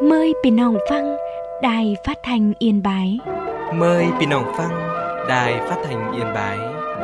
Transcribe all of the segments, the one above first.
Mờiพี่น้องฟังđài phát thanh Yên Bái. Mời พี่น้องฟัง Đài Phát thanh Yên Bái.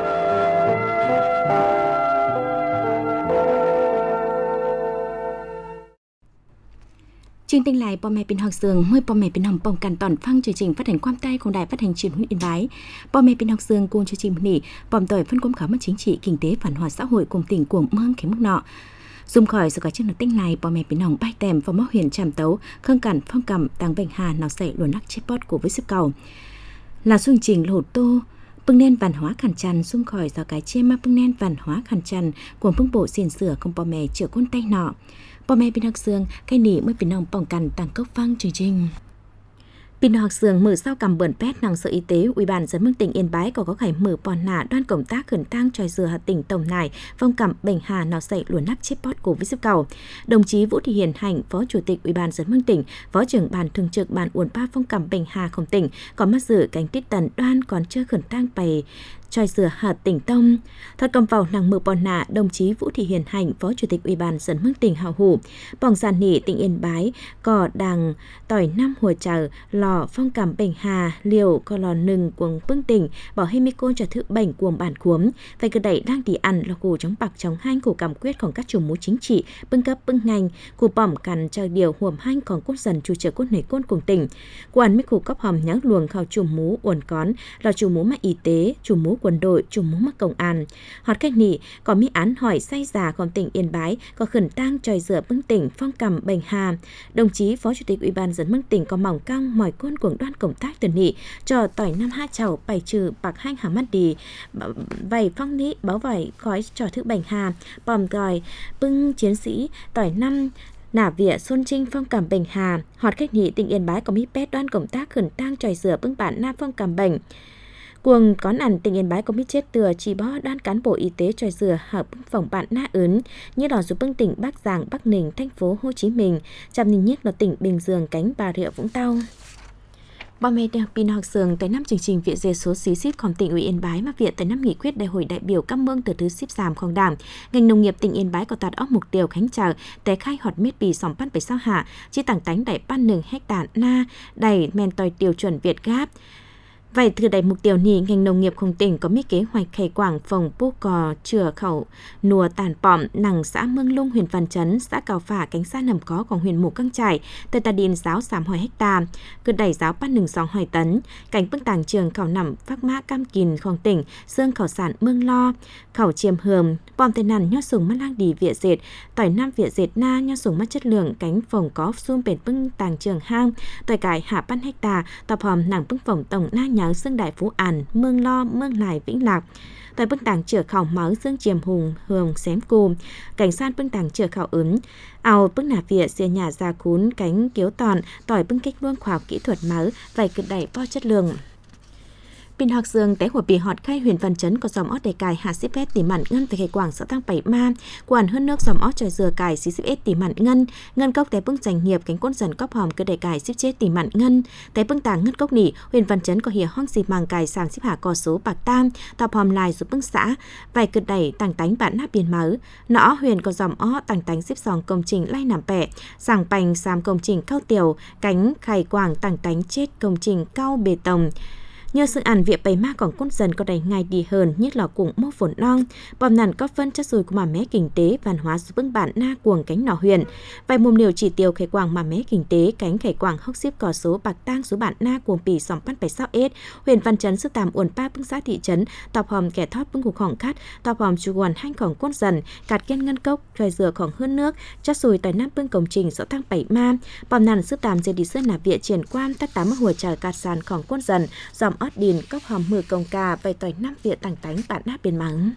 Chương trình lại bò mẹ pin học sường mời bò mẹ pin hồng bồng càn tòn phăng chương trình phát hành quang tay của đài phát hành truyền hình Yên Bái. Bò mẹ pin học sường cùng chương trình nỉ bòm tỏi phân công khảo mất chính trị kinh tế phản hòa xã hội cùng tỉnh của mương cái mức nọ. Zoom khỏi sự có chương trình tinh này bò mẹ pin hồng bay tèm vào móc huyền tràm tấu khương cản phong cầm tàng bệnh hà nào sậy luồn nắc chipot của với sức cầu là chương trình lột tô bưng nên văn hóa khẩn tràn xung khỏi do cái chê mà bưng nên văn hóa khẩn tràn của phương bộ xiên sửa không bò mẹ chữa con tay nọ. Bò mẹ pin học sương cái nỉ mới pin hồng bỏng cằn tăng cốc phăng chương trình. Pin học sương mở sau cầm bẩn pét năng sở y tế ủy ban dân mương tỉnh Yên Bái có khải mở bòn nạ đoan công tác khẩn tang tròi dừa hà tỉnh tổng nải phong cầm bệnh hà nào sậy luồn nắp chipot của với sức cầu. Đồng chí Vũ Thị Hiền Hạnh phó chủ tịch ủy ban dân mương tỉnh, phó trưởng ban thường trực ban uốn ba phong cầm bệnh hà không tỉnh có mắt dự cánh tít tần đoan còn chưa khẩn tang bày tròi dừa hà tỉnh tông. Thật cầm vào năng mở bòn nạ đồng chí Vũ Thị Hiền Hạnh phó chủ tịch ủy ban dân mương tỉnh hào hủ bỏng giàn nỉ tỉnh Yên Bái có đàng tỏi năm hùa chờ lò phong cảm bệnh hà liều có lò nừng cuồng bưng tỉnh bỏ hay mi côn cho thứ bệnh cuồng bản cuống phải cứ đẩy đang đi ăn là củ chống bạc chống hanh của cảm quyếtของcác chủ mũ chính trị bưng cấp bưng ngành của bỏng cằn chờ điều huồm hanh còn cốt dần chủ trở cốt nảy côn cùng tỉnh của ăn mấy củ cốc hòm nháng luồng khảo chủ mũ uẩn cón là chủ mũ mạng y tế chủ mũ quân đội chủ mũ mắc công an hoạt cách nỉ có mỹ án hỏi say già còn tỉnh Yên Bái có khẩn tang tròi dừa bưng tỉnh phong cầm bệnh hà đồng chí phó chủ tịch ủy ban dân mương tỉnh có mỏng căng mỏi côn cuồng đoan công tác tuần nị cho tỏi năm hai chầu bảy trừ bạc hanh hà mắt đi vảy phong nị báo vảy khói trò thứ bệnh hà bòm gòi bưng chiến sĩ tỏi năm nả vỉa xuân trinh phong cảm bệnh hà hoạt cách nị tỉnh Yên Bái có mỹ pét đoan công tác khẩn tang tròi dừa bưng bản na phong cảm bệnh cuồng có ẩn tỉnh Yên Bái có biết chết từa chỉ bó đoan cán bộ y tế tròi dừa hợp phòng bạn na ớn như đỏ giúp bưng tỉnh Bắc Giang Bắc Ninh thành phố Hồ Chí Minh chạm nhìn nhất là tỉnh Bình Dương cánh Bà Rịa Vũng Tàu. Bò mẹ pin học sường tới năm chương trình viện dê số xí xípของtỉnh ủy Yên Bái mà viện tới năm nghị quyết đại hội đại biểu các mương từ thứ xíp giảmของđảng ngành nông nghiệp tỉnh Yên Bái có tạt óc mục tiêu khánh chờ té khai họt miết bì sòng pan 7 sao hạ chỉ tảng tánh đại pan 1 hecta na đầy men tòi tiêu chuẩn Việt Gáp. Vậy từ đầy mục tiêu này, ngành nông nghiệpของtỉnh có kế hoạch khai quảng phòng bố cò chừa khẩu nùa tàn pỏm nằng xã Mương Lung huyện Văn Chấn, xã Cào Phả cánh xã Nằm Có của huyện Mù Căng Chải, tới ta điền giáo 3 hecta, cứ đẩy giáo bắt 1 tấn, cảnh bức tàng trường khẩu nằm Phác Mã Cam Kìnของtỉnh, xương khẩu sản Mương Lo, khẩu Chiêm Hườm, bom tên nằn nhót sùng mắt lang đi vỉa dệt, tỏi năm vỉa dệt na nhót sùng mắt chất lượng cánh phòng có xung bền bưng tàng trường hang, tỏi cải hạ 3 hecta, tập hòm nằng bưng phòng tổng na nháo xương Đại Phú Ản, Mương Lo, Mương Lài, Vĩnh Lạc. Tại bưng tàng chữa khảo máu xương Chiềm Hùng, Hường, Xém Cù, cảnh sát bưng tàng chữa khảo ứng, ào bưng nạp vỉa xìa nhà gia cún, cánh kiếu tòn, tỏi bưng cách luông khoa học kỹ thuật máu, vài cực đẩy po chất lượng. Pin học sương té của bì họt khai huyện Văn Chấn có dòng ót đầy cài hạ xếp ép tỉ mặn ngân tại khai quảng xã Tăng Bảy Ma, quản hơn nước dòng ót tròi dừa cài xếp ép tỉ mặn ngân cốc té bưng doanh nghiệp cánh côn dần cóp hòm cứ đầy cài xếp chết tỉ mặn ngân, té bưng tàng ngân cốc nỉ huyện Văn Chấn có hìa hoang xì màng cài sàng xếp hạ cò số bạc tam, tập hòm lại giúp bưng xã, vài cực đẩy tàng tánh bản nắp biên máu, nọ huyện có dòng ót tàng tánh xếp sòng công trình lai nằm bẹ, sàng bành xàm công trình cao tiểu, cánh khai quảng tàng tánh chết công trình cao bê tông. Nhờ sự ảnh viện bày ma còn cốt dần có đầy ngày đi hơn nhất là cũng mô phổn non bòm nằn có phân chất rồi của mà mé kinh tế văn hóa giúp bưng bản na cuồng cánh nỏ huyền vài mồm liều chỉ tiêu khải quảng mà mé kinh tế cánh khải quảng hốc xếp cò số bạc tang số bản na cuồng pì sòng pan 7 sao ết huyền Văn Chấn sức tàm uẩn pa bưng xã thị trấn tọp hòm kẻ thoát bưng cục khỏng cắt tọp hòm chủ quần hanh khỏng cốt dần cạt kiên ngân cốc tròi dừa khỏng hơn nước chất rồi tại năm bưng công trình xã Tăng Bảy Ma bòm nằn sức tàm dây đi sơn nạp viện triển quan tắt 8 hùa trời cạt sàn khỏng cốt dần dòm ót điền cốc hòm mưa công ca vài tỏi năm viện tàng tánh bản nát biên mắng.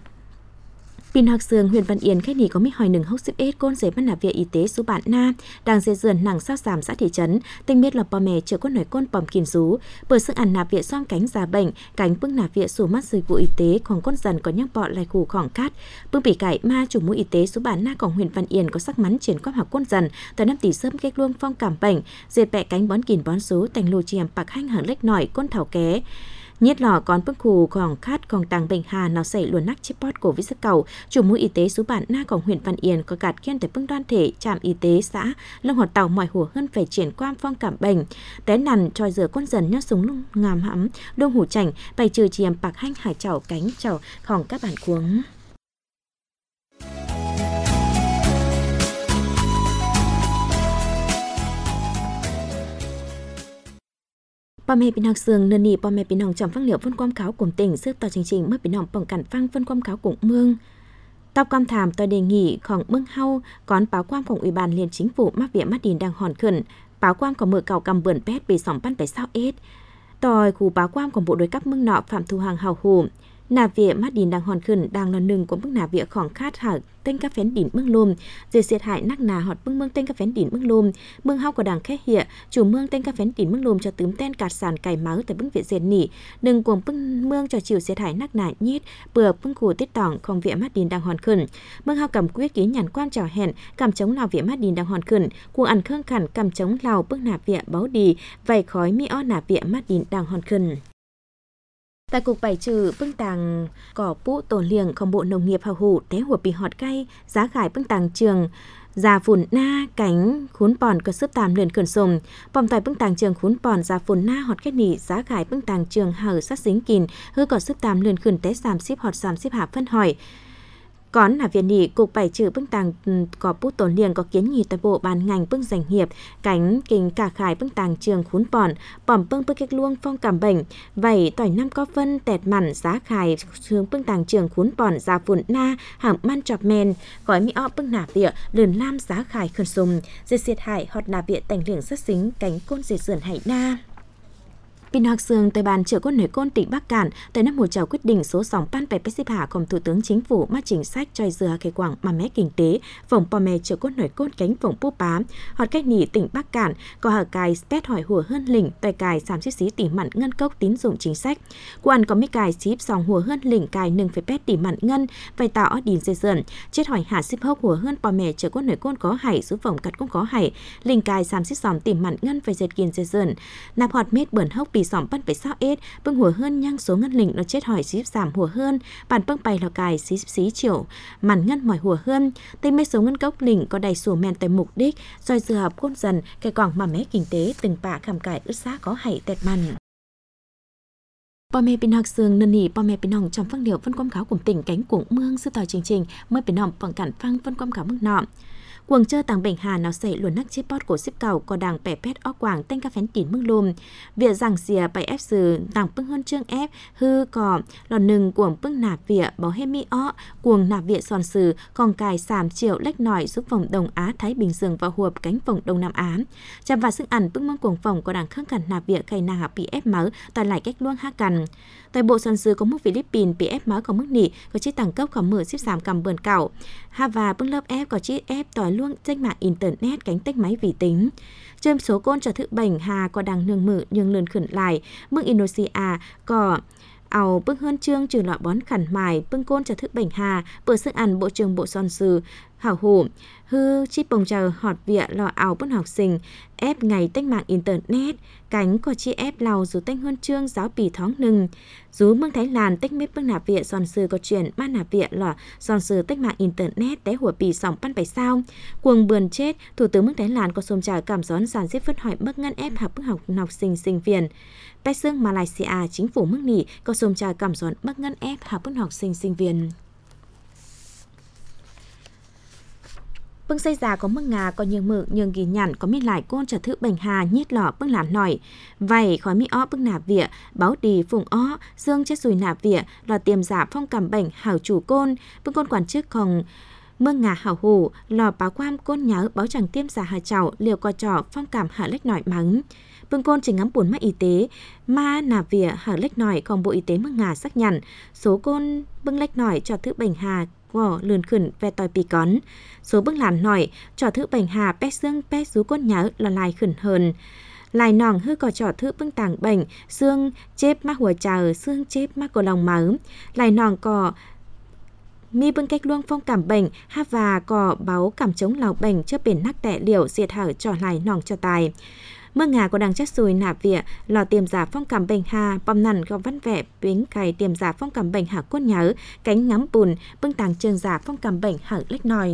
Pin học sương huyện Văn Yên khách nỉ có mít hỏi nừng hốc xếp ết côn giấy bắt nạp viện y tế số bản na đang dây dườn nằng sao giảm xã thị trấn tinh biết là bò mè chữa cốt nổi côn bòm kìm rú bởi sức ăn nạp viện xoang cánh già bệnh cánh bưng nạp viện sủ mắt dịch vụ y tế còn côn dần có nhắc bọ lại khủ khỏng cát bưng bị cải ma chủ mũi y tế số bản naของhuyện Văn Yên có sắc mắn triển quang học côn dần tới năm tỷ sớm kết luông phong cảm bệnh dệt bẹ cánh bón kìm bón rú thành lù chiềm bạc hanh hở lếch nổi côn thảo ké Nhất lò còn bức khù còn khát còn tàng bệnh hà nó xảy luôn nắc chip pot của với sức cầu chủ mũi y tế số bản na còn huyện Văn Yên có gạt khen tới bưng đoan thể trạm y tế xã lông hoạt tàu mọi hùa hơn phải triển quan phong cảm bệnh té nằn tròi rửa con dần nhát súng lung ngàm hãm đông hủ chảnh bày trừ chiềm bạc hanh hải chảo cánh chảo khòng các bản cuống. Bà mẹ bình học sương nền nỉ bà mẹ bình học chọn phăng liệu phân quam cáo cùng tỉnh sức tòa chương trình mới bình học bằng cản phăng phân quam cáo cùng mương. Tao cam thảm tôi đề nghị khoảng mương hau còn báo quamของủy ban liên chính phủ mắc viện mắt đìn đang hòn khẩn báo quam của mở cầu cầm bươn pét bị sóng pan phải sao ết tòi khu báo quam của bộ đối cấp mương nọ phạm thu hàng hào hù nà viện mắt đìn đang hòn khẩn đang là nừng của mức nà viện khoảng khát hở tên các phén đỉnh mương lùm dễ xiết hại nắc nà họt bưng mương tên các phén đỉnh mương lùm mương hau của đảng khé hiện chủ mương tên các phén đỉnh mương lùm cho tướm tên cạt sàn cày máu tại bưng viện dệt nỉ đừng cuồng bưng mương cho chiều xiết hại nắc nà nhít bừa bưng khủ tiết tỏng không viện mắt đìn đang hòn khẩn mương hau cầm quyết ký nhàn quan trò hẹn cầm chống lào viện mắt đìn đang hòn khẩn cuồng ăn khương khẩn cầm chống lào bưng nà viện báo đi vầy khói mi o nà viện mắt đìn đang hòn khẩn. Tại cục bài trừ bưng tàng cỏ pũ tổn liềng không bộ nông nghiệp hào hủ té hùa bị họt cay giá khải bưng tàng trường già phun na cánh khún bòn có sức tàm lượn khẩn sùng bom tại bưng tàng trường khún bòn già phun na họt kết nỉ giá khải bưng tàng trường hở sát dính kìn hư có sức tàm lượn khẩn té giảm xíp họt giảm xíp hạ phân hỏi còn là viện nỉ cục bài trừ bưng tàng có bút tổn liềng có kiến nghị tại bộ ban ngành bưng giành hiệp cánh kinh cả khải bưng tàng trường khún bòn bưng kết luông phong cảm bệnh vậy tỏi năm có phân tẹt mặn giá khải hướng bưng tàng trường khún bòn già phun na hàm man chọc men gói mi o bưng nạp địa lườn lam giá khải khẩn sùng dệt xiết hại họt nạp địa tành liềng rất dính cánh côn dệt sườn hại na. Pin Học Sương tại bàn trưởng quân nổi côn tỉnh Bắc Cạn tại năm một chào quyết định số 2 pan bè Pexip Hà cùng Thủ tướng Chính phủ mát chính sách choi dừa cái quảng mà mé kinh tế phòng pò mè trưởng quân nổi côn cánh phòng pu pá họt cách nỉ tỉnh Bắc Cạn có hở cài spet hỏi hùa hơn lỉnh tại cài sám xí tỉ mặn ngân cốc tín dụng chính sách quan có mấy cài ship sòng hùa hơn lỉnh cài 1,8 tỉ mặn ngân vay tạo đìn dây dần chết hỏi hạ ship hốc hùa hơn pò mè trưởng quân nổi côn có hải số phòng cắt cũng có hải lỉnh cài sám xí sòng tỉ mặn ngân phải dệt kiên dây dần nạp họt mét bẩn hốc bị sòng pan phải sao ết bưng hùa hơn nhang số ngân lỉnh nó chết hỏi ship giảm hùa hơn bàn bưng bày là cài xí triệu màn ngân mỏi hùa hơn tây mê số ngân cốc lỉnh có đầy sổ men tại mục đích rồi dừa hợp côn dần cái quảng mà mé kinh tế từng bạ khảm cải ướt xác có hại tẹt mặn. Bò mẹ Pin Học Sương nân nỉ bò mẹ Pin Hồng trong phăng liệu phân quam cáo cùng tỉnh cánh cuồng mương sư tòi chương trình mới Pin Hồng bằng cản phăng phân quam cáo mức nọ. Quần chơi tàng bệnh hà nó xảy luồn nắc chip pot của ship cầu có đàng bẻ pét ó quảng tên các phén tỉn mức lùm việc rằng xìa bày ép sử tàng bưng hơn chương ép hư cỏ lòn nừng cuồng bưng nạp vỉa báo hết mi ó cuồng nạp vỉa sòn sử còn cài sàm triệu lách nỏi giúp phòng Đông Á Thái Bình Dương và huộp cánh phòng Đông Nam Á chạm vào sức ăn bưng mong cuồng phòng có đàng khắc cẩn nạp vỉa khay nàng bị ép máu toàn lại cách luông ha cằn tại bộ sòn sử có mức Philippines bị ép máu có mức nỉ có chiếc tàng cấp có mở ship giảm cầm bờn cảo Hava bưng lớp ép có chiếc ép tỏi luông danh mạng internet cánh tách máy vi tính châm số côn cho thự bệnh hà có đằng nương mự nhưng lươn khẩn lại mức Indonesia có ảo bưng hơn chương trừ loại bón khẩn mài bưng côn cho thự bệnh hà bữa sức ăn bộ trường bộ son sư hảo hủ hư chip bồng chờ họt vịa lò ảo bưng học sinh ép ngày tách mạng internet cánh có chi ép lào dù tách hơn chương giáo bì thóng nừng dù mương Thái Lan tách mết bưng nạp vịa son sư có chuyện ban nạp vịa lò son sư tách mạng internet té hùa bì sòng pan 7 sao cuồng bườn chết thủ tướng mương Thái Lan có xôm trả cảm gión giàn xếp phất hỏi bất ngân ép học bức học sinh sinh viên Bách xương Malaysia chính phủ mức nỉ có xôm trả cảm gión bất ngân ép học bức học sinh sinh viên. Bưng xây già có mức ngà có nhường mự nhường ghi nhằn có miết lại côn trở thự bệnh hà nhiết lọ bưng lán nổi vầy khói mi ó bưng nạp vỉa báo đi phùng ó dương chết rùi nạp vỉa lò tiềm giả phong cảm bệnh hảo chủ côn bưng côn quản trước không mương ngà hảo hủ lò báo quam côn nhớ báo chẳng tiêm giả hà chảo liều co trò phong cảm hạ lách nổi mắng bưng côn chỉ ngắm buồn mắt y tế ma nạp vỉa hở lách nổi còn bộ y tế mương ngà xác nhận số côn bưng lách nổi cho thự bệnh hà của lươn khẩn ve tòi pì cón số bưng làn nổi trò thự bệnh hà pét xương pét rú côn nhớ là lại khẩn hơn lại nòng hư có trò thự bưng tàng bệnh xương chép mắc hùa chờ xương chép mắc cổ lòng máu lại nòng có mi bưng cách luông phong cảm bệnh ha và có báo cảm chống lào bệnh chưa bền nắc tệ liệu diệt hở trò lại nòng cho tài Mưa ngà của đằng chất sùi nạp vỉa lò tiềm giả phong cảm bệnh hà bom nằn gò văn vẹ bến cày tiềm giả phong cảm bệnh hạ cốt nhớ cánh ngắm bùn bưng tàng trường giả phong cảm bệnh hạ lách nòi.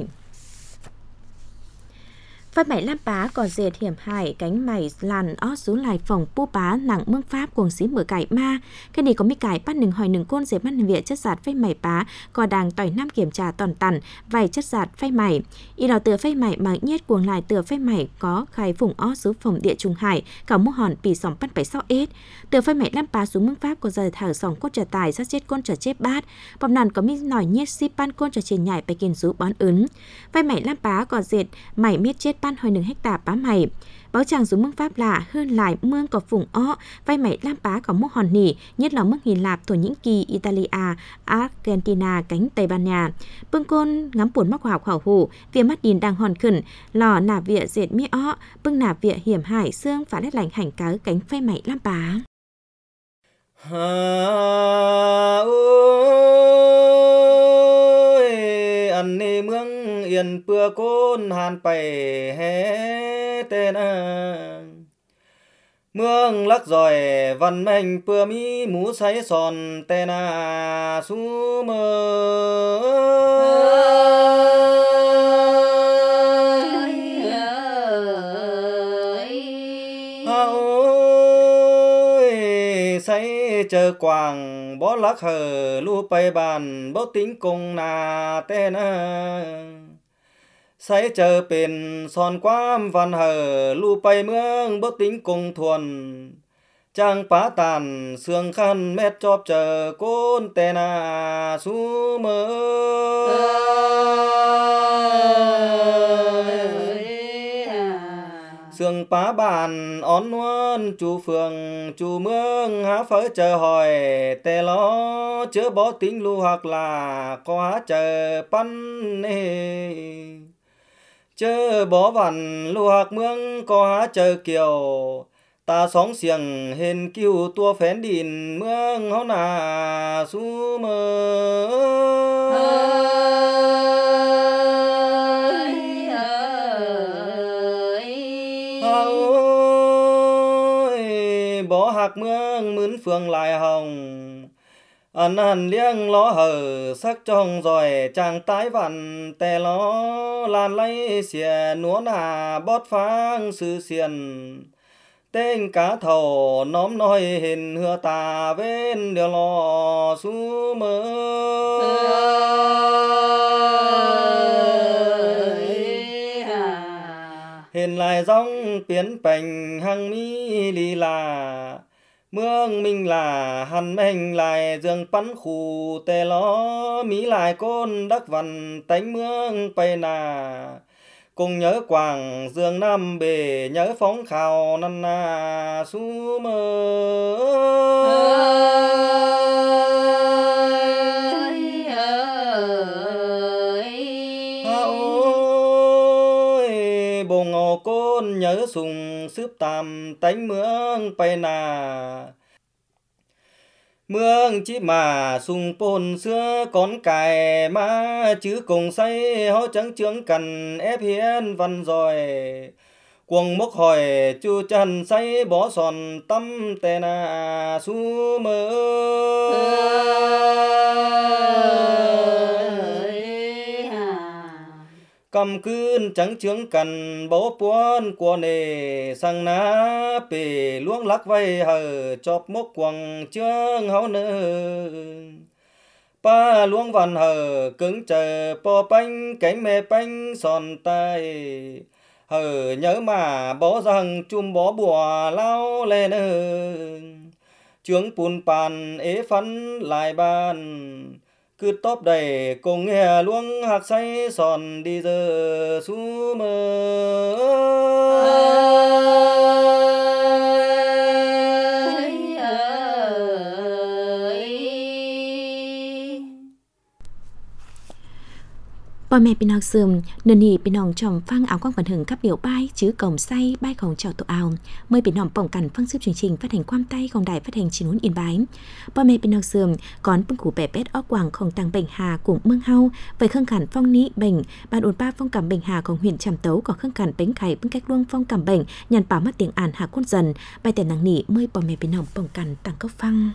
Phơi mày lam pá cò dệt hiểm hại cánh mày làn ót xuống lại phòng pu pá nặng mương pháp cuồng xí mở cải ma cái này có mi cải bắt nừng hỏi nừng côn dệt bắt nừng việt chất giạt phơi mày pá cò đàng tỏi nam kiểm tra toàn tần vài chất giạt phơi mày y đào tựa phơi mày mà nhiết cuồng lại tựa phơi mày có khai vùng ót xuống phòng địa trung hải cả mũ hòn pì sòng bắt 76 ết tựa phơi mày lam pá xuống mương pháp có giờ thở sòng cốt trở tài sát chết côn trở chết bát bom nàn có mi nỏi nhiết si pan côn trở trên nhảyไปกิน rú bón ứng phơi mày lam pá cò dệt mày miết chết ban hồi 1 hectare pá mày báo chàng dùng mương pháp là hơn lại mương có vùng ó vay mày lam pá có mốc hòn nỉ nhất là mương Hy Lạp, Thổ Nhĩ Kỳ, Italia, Argentina, cánh Tây Ban Nha bưng côn ngắm buồn mắc hào khảo hủ phía mắt điền đang hòn khẩn lò nà vịa dệt mi ó bưng nà vịa hiểm hải xương phá lét lạnh hành cá cánh phây mày lam pá. Anh nê mương yên bưa côn hàn bày hé tên mương lắc giỏi văn mệnh bưa mi mũ sáy sòn tên su mơ say chờ quàng bó lắc hờ lu bay bàn bó tính cùng nà tên say chờ pin son quam văn hờ lu bay mương bó tính cùng thuần trang phá tàn xương khăn mét chóp chờ côn tên su mơ sương phá bàn ón nuôn chú phường chú mương há phớ chờ hỏi tè lo chớ bó tính lưu hoặc là có há chờ pan nê chớ bó vằn lưu hoặc mương có há chờ kiều ta sóng xiềng hên kiêu tua phén đìn mương hó nà su mơ bó hạc mương mướn phường lại hồng ăn liêng ló hở sắc trong rồi chàng tái vặn tè ló lan lấy xìa núa nà bót phang sư xiền tên cá thầu nóm nói hình hừa tà bên điều lò su mơ hình lại dòng biến bành hăng mi lì là mương mình là hằn mình lại dương bắn khu tè ló mỹ lại côn đắc văn tánh mương bay nà cùng nhớ quảng dương nam bể nhớ phóng khảo năn na su mơ bồng ngô côn nhớ sùng sướp tam tánh mương bay nà mương chỉ mà sùng pôn xưa con cài má chứ cùng say hó trắng trướng cần ép hiến văn rồi cuồng mốc hỏi chu chân say bó sòn tâm tè na su mơ cầm cươn trắng trướng cần bố buôn của nề sang ná bể luống lắc vay hờ chọp mốc quăng trướng háo nơ pa luống văn hờ cứng chờ po bánh cánh mê bánh sòn tay hờ nhớ mà bó răng chum bó bùa lao lên trướng pun pan ế phấn lại bàn cứ tóp đầy cùng nghe luống hạc say sòn đi giờ su mơ Bò mẹ bên học sườn, nền nhị bên hồng trồng phăng áo quang vận hưởng các biểu bay chứ cổng say bay khổng trào tổ ảo. Mới bên hồng bỏng cằn phăng sức chương trình phát hành quam tay không đài phát hành chỉ muốn Yên Bái. Bò mẹ bên học sườn còn bưng củ bẻ bét óc quảng không tăng bệnh hà cùng mương hau vậy khương khản phong ní bệnh ban ổn ba phong cảm bệnh hàของhuyện Tràm Tấu có khương khản bánh khải bưng cách luông phong cảm bệnh nhàn bảo mắt tiếng ản hạ quân dần bay tiền nắng nỉ mới bò mẹ bên hồng bỏng cằn tăng cấp phăng.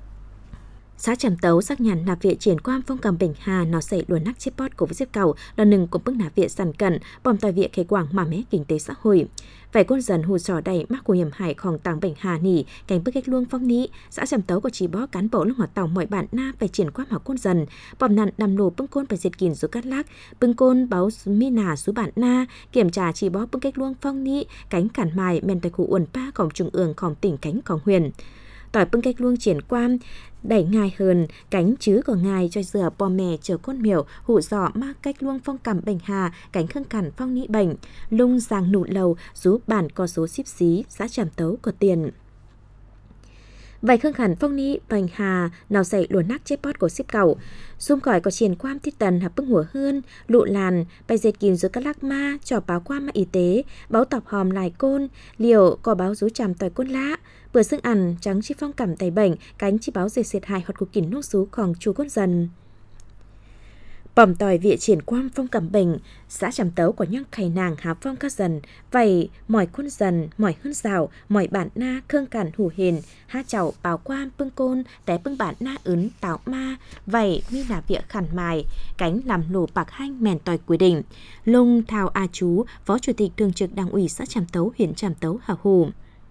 Xã Tràm Tấu xác nhận nạp viện triển quan phong cầm bình hà nó xảy đuổi nắc chip pot của với xếp cầu là nừng của bước nạp viện sẵn cận bom tài viện khế quảng mà mé kinh tế xã hội. Vậy quân dần hù trò đầy mắc của hiểm hảiของtàng bình hà nỉ cánh bước cách luông phong ní xã Tràm Tấu có chỉ bó cán bộ lúc hoạt tàu mọi bạn na phải triển quan học quân dần bom nặn nằm lù bưng côn phải diệt kìn số cát lác bưng côn báo mi nà số bạn na kiểm tra chỉ bó bưng cách luông phong ní cánh cản mài men tại khu uẩn paของtrung ươngของtỉnh cánhของhuyền tỏi bưng cách luông triển quan đẩy ngài hơn cánh chứ của ngài cho dừa bò mè chờ côn miểu hụ dọ ma cách luông phong cầm bệnh hà cánh khương cản phong nị bệnh lung giang nụ lầu rú bản có số xíp xí xã Tràm Tấu có tiền. Vậy khương khản phong nị bệnh hà nào dậy lùa nắc chép pot của xíp cầu xung khỏi có triển quan tiết tần hợp bưng hùa hươn lụ làn bài dệt kín dưới các lắc ma trò báo qua ma y tế báo tọc hòm lại côn liều có báo rú tràm tỏi côn lá bữa xương ăn trắng chi phong cảm tay bệnh cánh chi báo dệt sệt hài hoặc của kín nốt rú còn chú côn dần bỏm tỏi viện triển quan phong cảm bệnh xã Tràm Tấu có nhăng khầy nàng há phong các dần vậy mỏi côn dần mỏi hơn rào mỏi bản na khương cản hủ hền ha chậu báo quan bưng côn té bưng bản na ướn táo ma vậy mi là viện khản mài cánh làm lù bạc hanh mèn tỏi quy định lung thao a chú phó chủ tịch thường trực đảng ủy xã Tràm Tấu huyện Tràm Tấu hà hù.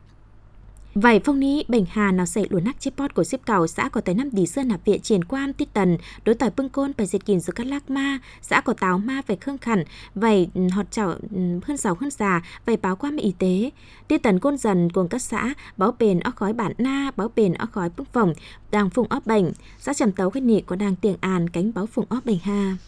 Vậy phong ní bệnh hà nào xảy lùa nắc chip pot của xếp cầu xã có tới 5 đi sơn nạp viện triển quan tiết tần đối tỏi bưng côn phải diệt kìn giữa các lác ma xã có táo ma về khương khẩn vậy họt chảo hơn giàu hơn già vậy báo qua y tế tiết tần côn dần cùng các xã báo bền óc khói bản na báo bền óc khói bưng phòng đang phùng óc bệnh xã Tràm Tấu cái nị có đang tiền an cánh báo phùng óc bệnh hà.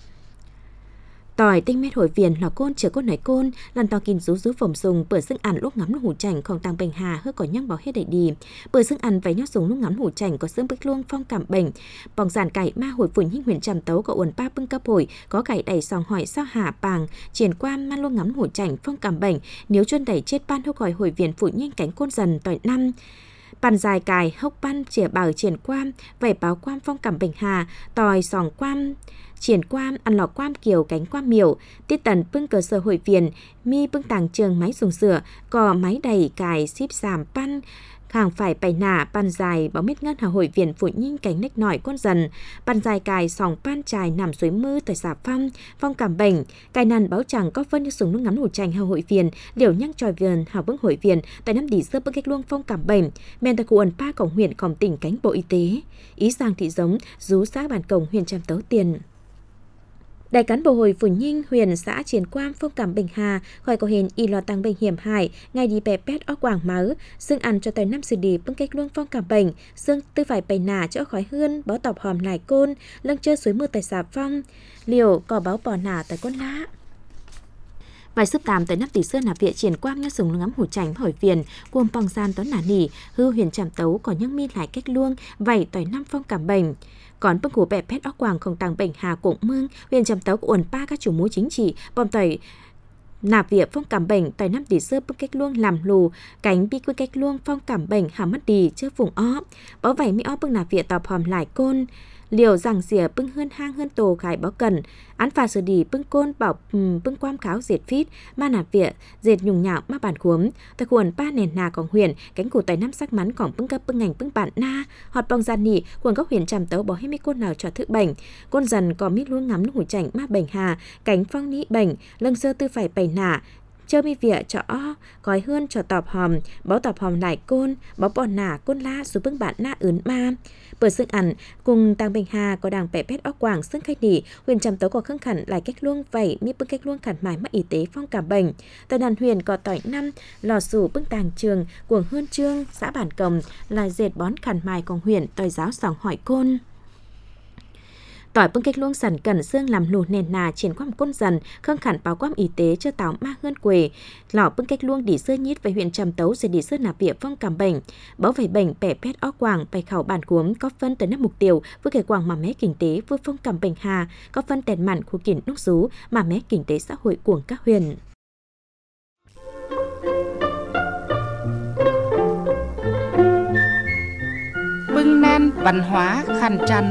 Tỏi tinh mét hồi viền là côn chở côn nảy côn lần to kín rú phồng sùng bữa xương ăn lúc ngắm lúc hủ chảnh không tăng bệnh hà hơi có nhăng báo hết đầy đi bữa xương ăn váy nhót sùng lúc ngắm hủ chảnh có xương bích luông phong cảm bệnh bỏng giản cải ma hồi phủi hinh huyện Tràm Tấu có uẩn pa bưng cấp hồi có cải đẩy sòng hỏi sao hạ pàng triển quan man luôn ngắm hủ chảnh phong cảm bệnh nếu chuân đẩy chết ban hốc hỏi hồi viền phủi nhanh cánh côn dần tỏi năm bàn dài cài hốc ban chìa bảo triển quan vảy báo quan phong cảm bệnh hà tỏi sòng quan triển quan ăn lò quan kiều cánh quan miểu tiết tần bưng cơ sở hội viền mi bưng tàng trường máy dùng sửa cò máy đầy cài ship giảm pan hàng phải bày nả bàn dài báo mít ngân hà hội viền phủi nhanh cánh nách nổi con dần bàn dài cài sòng pan trài nằm suối mưa tại xà phong cảm bệnh cài nằn báo chẳng có phân như súng nước ngắn hủ chành hà hội viền liều nhăng tròi viền hào bưng hội viền tại năm đỉ sơ bưng cách luông phong cảm bệnh men tại khu ẩn pa cổng huyện cổng tỉnh cánh bộ y tế ý sang thị giống rú xã bản cổng huyện Tràm Tấu tiền. Đại cán bộ hồi Phủ Nhinh huyện xã triển quan phong cảm bình hà khỏi có hình y lò tăng bệnh hiểm hại ngày đi bè pét óc quảng máu xương ăn cho tới năm xử lý bưng cách luông phong cảm bệnh xương tư phải bày nả cho khỏi hươn báo tọc hòm lại côn lưng chơi suối mưa tại xà phong liều cò báo bò nả tại con lá. Vài súp tàm tới 5 tỷ sơn nạp viện triển quang nhau sùng ngắm hủ chảnh hỏi viền cuồng pong gian toán nả nỉ hư huyện Tràm Tấu có nhăng mi lại cách luông vảy tỏi năm phong cảm bệnh còn bưng củ bẹ pét óc quàng không tăng bệnh hà cũng mương huyện Tràm Tấu uẩn pa các chủ mối chính trị bom tỏi nạp viện phong cảm bệnh tỏi 5 tỷ sơ bưng cách luông làm lù cánh bi quy cách luông phong cảm bệnh hà mất đi chưa vùng ó báo vảy mi ó bưng nạp viện tọp hòm lại côn liều rằng rỉa bưng hơn hang hơn tổ khải báo cần án phạt xử đi bưng côn bảo bưng quam kháo diệt phít ma nạp viện diệt nhùng nhạo ma bản khuống tại khuẩn pa nền nàของhuyện cánh củ tài năm sắc mắnของbưng cấp bưng ngành bưng bản na họt bong gian nị quần góc huyện Tràm Tấu bỏ hết mấy côn nào cho thự bệnh côn dần có mít luôn ngắm hủ chảnh ma bệnh hà cánh phong nị bệnh lưng sơ tư phải bày nả chơ mi vịa cho gói hơn cho tọp hòm báo tọp hòm lại côn báo bò nả côn la xuống bưng bản na ướn ma bữa xương ăn cùng tăng bình hà có đảng bẻ pét óc quảng xương khách đỉ huyện Tràm Tấu có khương khẩn lại cách luông vảy mi bưng cách luông khẩn mài mắc y tế phong cảm bệnh tại đàn huyện có tỏi năm lò sủ bưng tàng trường cuồng hơn trương xã bản cầm là dệt bón khẩn màiของhuyện tỏi giáo sòng hỏi côn tỏi bưng cách luông sẵn cẩn xương làm nụ nền nà triển quam côn dần khương khẳng báo quam y tế cho tàu ma hơn quề lọ bưng cách luông đi sơ nhít về huyện Trầm Tấu rồi đi sơ nạp địa phong cảm bệnh bảo vệ bệnh bẻ pét ó quảng bài khảo bản cuống có phân tới năm mục tiêu với cái quảng mà mé kinh tế vừa phong cảm bệnh hà có phân tèn mặn khu kiến nút rú mà mé kinh tế xã hội của các huyện. Bưng nan văn hóa khăn trăn.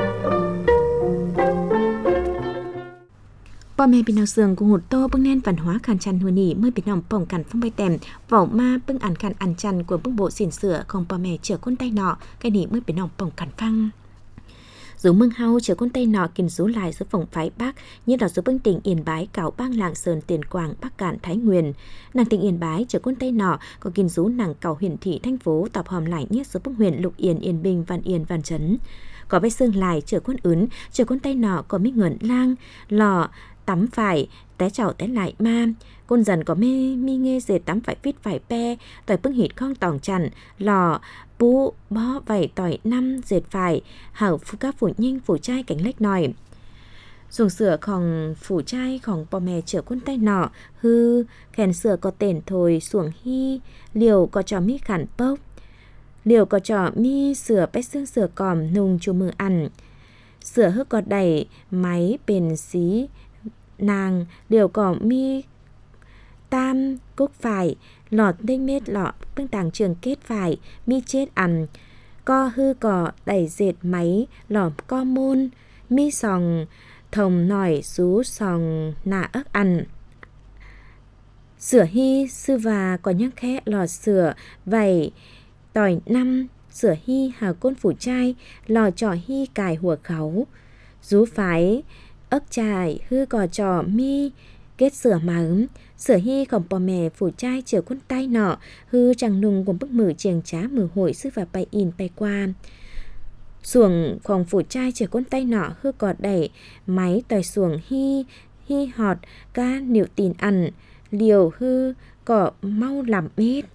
Bò mẹ bình nào sườn của hụt tô bưng nen văn hóa khăn chăn hùi nỉ mới bình nòng bỏng cằn phong bay tèm vỏ ma bưng ăn khăn ăn chăn của bưng bộ xỉn sửa không bò mẹ chở con tay nọ cái nỉ mới bình nòng bỏng cằn phăng dù mương hau chở con tay nọ kìm rú lại giữa phòng phái bắc như đó giữa bưng tỉnh Yên Bái cảo bang Lạng Sơn Tiền Quảng Bắc Cạn Thái Nguyên nàng tỉnh Yên Bái chở con tay nọ có kìm rú nàng cảo huyện thị thành phố tập hòm lại nhất giữa bưng huyện Lục Yên Yên Bình Văn Yên Văn Chấn có bay xương lại chở con ướn chở con tay nọ có mít ngẩn lang lò tắm phải té chảo té lại ma con dần có mi nghe dệt tắm phải vít phải pe tỏi bưng hít không tỏng chằn lò bú bó vảy tỏi năm dệt phải hảo các phủ nhanh phủ chai cánh lách nòi dùng sửa khòng phủ chai khòng bò mè chở con tay nọ hư kèn sửa có tên thôi xuồng hy liều có trò mi khản bốc liều có trò mi sửa bét xương sửa còm nung chu mưa ăn sửa hức có đẩy máy bền xí nàng liều có mi tam cúc phải lọt đinh mết lọ bưng tàng trường kết phải mi chết ăn co hư cỏ đẩy dệt máy lỏm co môn mi sòng thồng nỏi rú sòng nạ ớt ăn sửa hy sư và có nhắc khẽ lọt sửa vảy tỏi năm sửa hy hào côn phủ chai lò trò hy cài hùa khấu rú phái ớt chài hư cò trò mi kết sửa mắm sửa hy khổng bò mè phủ chai chở con tay nọ hư chẳng nung gồm bức mử chiềng trá mử hội sư và bay in bay qua xuồng khổng phủ chai chở con tay nọ hư cò đẩy máy tỏi xuồng hy họt ca niệu tin ăn liều hư cỏ mau làm mết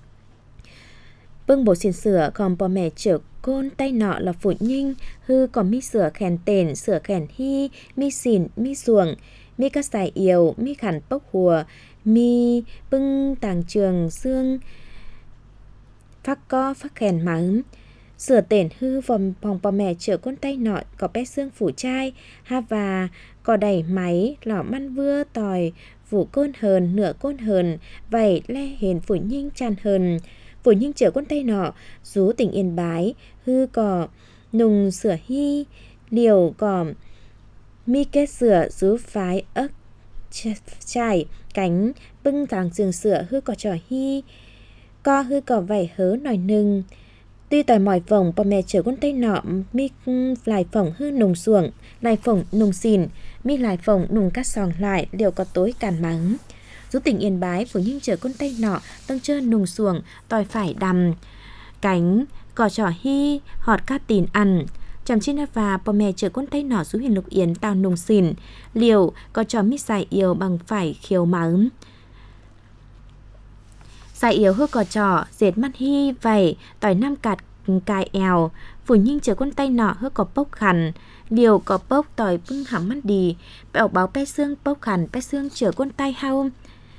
bưng bộ xỉn sửa còn bò mẹ chở côn tay nọ là phụ nhinh hư còn mi sửa khèn tền sửa khèn hy mi xỉn mi xuồng mi các xài yếu mi khản bốc hùa mi bưng tàng trường xương phát co phát khèn mắng sửa tền hư vòng phòng bò mẹ chở con tay nọ có bé xương phủ chai ha và có đẩy máy lỏ măn vưa tỏi phủ côn hờn nửa côn hờn vảy le hền phủ nhinh tràn hờn phủ nhinh chở con tay nọ rú tỉnh Yên Bái hư cỏ nùng sửa hy liều cỏ mi kết sửa rú phái ớt chải cánh bưng tàng giường sửa hư cỏ trò hy co hư cỏ vảy hớ nòi nừng tuy tỏi mỏi vòng bò mẹ chở con tay nọ mi lại phỏng hư nùng xuồng lại phỏng nùng xìn mi lại phỏng nùng cắt sòng lại liều có tối càn mắng rú tỉnh Yên Bái phủ nhinh chở con tay nọ tăng trơ nùng xuồng tỏi phải đầm cánh cỏ trò hy họt cát tìn ăn chằm trên và bò mẹ chở con tay nọ xuống huyện Lục Yên tao nùng xìn liều có trò mít xài yếu bằng phải khiêu mắm xài yếu hư cỏ trò dệt mắt hy vảy tỏi năm cạt cài èo phủ nhinh chở con tay nọ hư có bốc khăn liều có bốc tỏi bưng hẳm mắt đi bèo báo bé xương bốc khăn bé xương chở con tay hao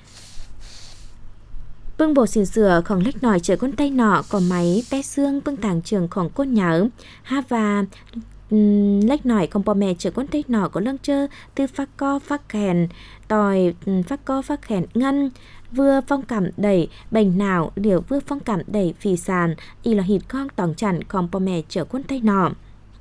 bưng bộ xỉn sửa khổng lách nòi chở con tay nọ có máy bé xương bưng tàng trường khổng côn nhớ ha và lách nòi không bò mẹ chở con tay nọ có lưng chơ từ phát co phát khèn tỏi phát co phát khèn ngân vừa phong cảm đẩy bành nào liều vừa phong cảm đẩy phì sàn y là hít con tòng chặn không bò mẹ chở con tay nọ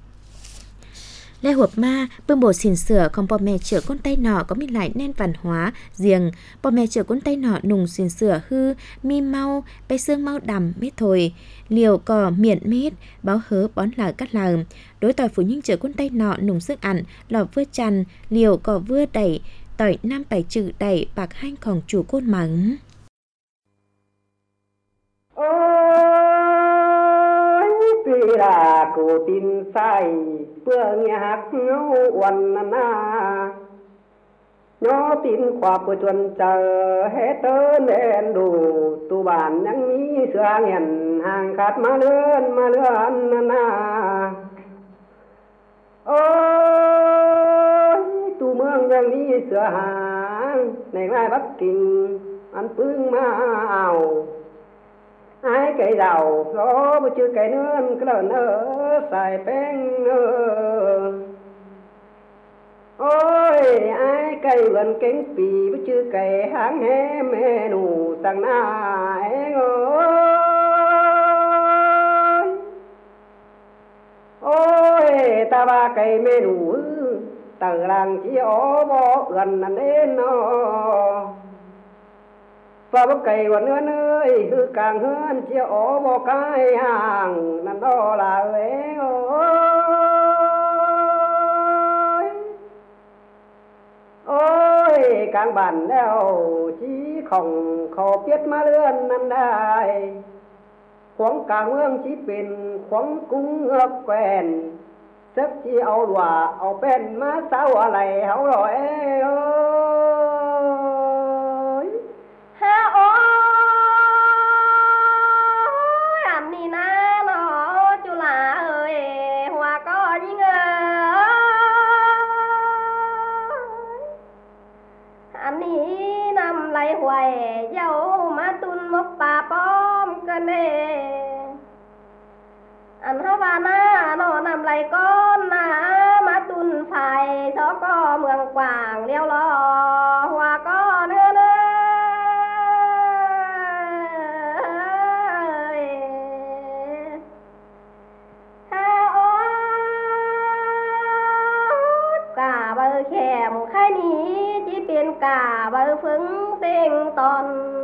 lê hộp ma bưng bộ xỉn sửa không bò mẹ chở con tay nọ có mi lại nên văn hóa riêng bò mẹ chở con tay nọ nùng xỉn sửa hư mi mau bé xương mau đầm mết thôi liều cò miệng mết báo hớ bón lại cắt làng đối tỏi phủ nhinh chở con tay nọ nùng sức ăn lò vừa chăn liều cò vừa đẩy tỏi năm bảy chữ đẩy bạc hanh khòng chủ côn mắng tuy là cổ tin sai bữa nghe hát ngấu uẩn na nhó tin khoa bữa chuẩn chờ hết tớ nên đủ tu bản nhắn mi sửa nghèn hàng khát mà lươn na โอ้ยตูเมืองยังนี้เสือหางในไร่Bắc Kinhอันปึ้งมาเอาไอ้ไก่ดาวล้อบ่ชื่อไก่เนื้อนกระเนอใส่แป้งโอ้ยไอ้ไก่เงินเก่งปีบ่ชื่อไก่หางแหแม่หนูสั่งหน้าเองโอ้ยตาบาไก่เมนูตะลังที่อ๋อบ่เอื้อนนั่นเด้นอฟ้าบ่ไก่วันเนื้อเอ้ยคือกลางเฮือนที่อ๋อบ่กายห่างนั่นดอล่ะเอ้ยโอ้ยโอ้ยกลางบ้านแล้วชี้ของขอเปียดมาเลื่อนนั่นได้ขวางกลางเมืองชี้เป็นขวางกุ้งเงือกแกวนเซ็บที่เอาหว่าเอาเป็นมาเศร้าอะไรเฮาหรอเอ้ยฮะโอ้ยอันนี้นะเนาะจุฬาเอ้ยหัวก็ยิ่งอันนี้นำไหลหวยเย้ามาตุนมกป่าป้อมกันเด้อันเฮาว่าหน้าเนาะนำไหลก้อนหน้ามาตุนไฟซอก็เมืองกว้างเลี้ยวล้อหัวก็เนื้อกาเบอร์แขมไข่นี้ที่เป็นกาเบอร์ฟึงเต็งตอน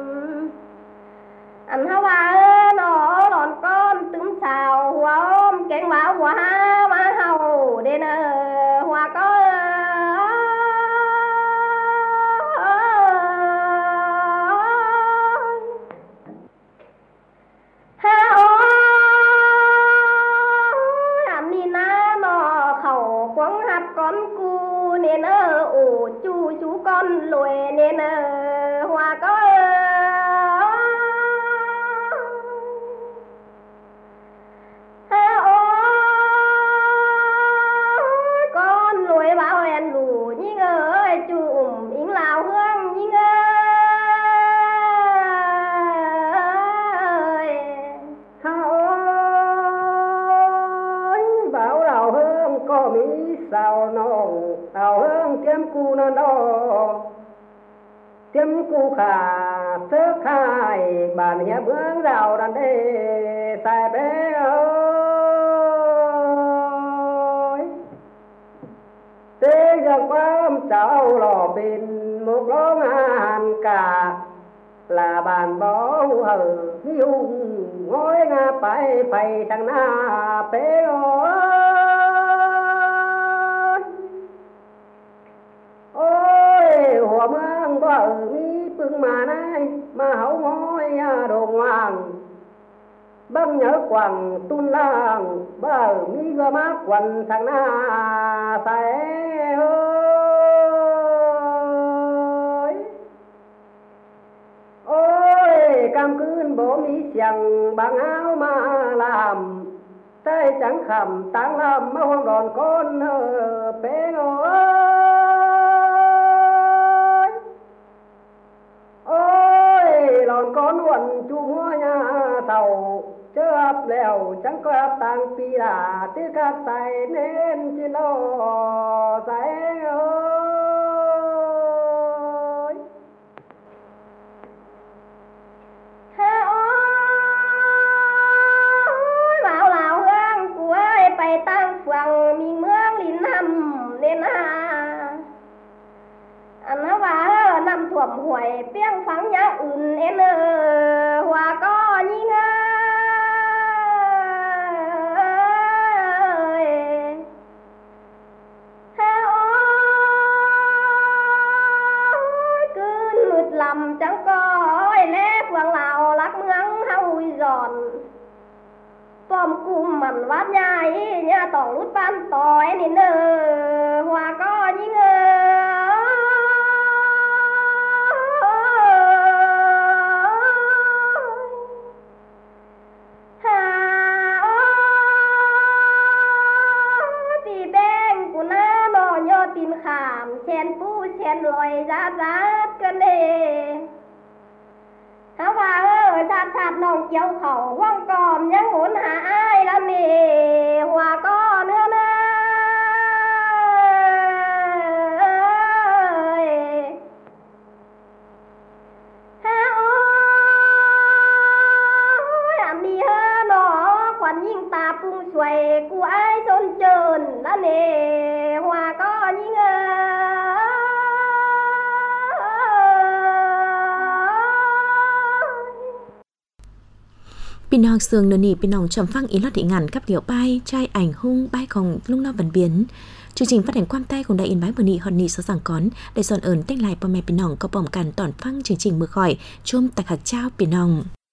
อันฮาวาหนอหลอนก้อนตึมสาวหัวอ้อมแกงหวาหัวมาเฮาเดนหัวก็ฮาโออันนี้นะหนอเขาขวางหับก้อนกูเนเนอโอ้จูก้อนรวยเนเนหัวก็กูนั่นดอเตรียมกูขาเสื้อขายบ้านเฮียเบื้องเราดันเดใส่เบ้เสียงความเจ้าหล่อเป็นมุกร้องอาหารกาลาบานบ่เหอยุ่งง้อยงาไปทางหน้าเป้หัวเมืองบ่มีปึงมาไหนมาเฮาง้อยโด่งว่างบังเหนือกวังตุนล่างบ่มีก็มากวันทางหน้าใส่โอ้ยกำคืนบ่มีเสียงบางเอามาลามใต้จังคำต่างลำมาห้องดอนก้นเป้งก้อนวันจูหัวยาเต่าเจออับแล้วจังก็อับต่างปีดาที่กัดใส่เน้นจิโลใส่ฮะโอ้ยเหล่าเฮืองกูเอ้ยไปตั้งฝั่งมีเมืองลินนำเล่นหาอันนั้นว่าน้ำท่วมห่วยเปี้ยงฝังยาอื่นหัวก็ยิ่งฮะโอ้ยคืนมืดลำจังก้อยเล่พวงเหล่ารักเมืองเฮาจอนป้อมกุมมันวัดใหญ่เนี่ยต้องรุดบ้านต่อยนี่หัวก็ยิ่งเชนปูเชนลอยจ้าจ้ากันเด้หาว่าชาติน้องเกี่ยวเขาว่องกอมยังหมุนหาอ้ายละเมหัวก็เนื้อหน้าหาโอ้ยอันนี้เฮอหนอขวัญยิ่งตาปุ้งสวยกูอ้ายจนเจินละเมหัวก็ยิ่งพี่น้องเสืองเดี๋ยวนี้พี่น้องชมฟังอีลอดอีงานกับเดี่ยวใบชายảnh hungใบของลุงนอกบันเบียนchương trình phát hànhความใต้ของđại yên bái bờ nị hòn nị số sảng cón để dọn ơn tách lạiพ่อแม่พี่น้องก็ป้องกันตอนฟังchương trìnhมือข่อยชมตักหักเจ้าพี่น้อง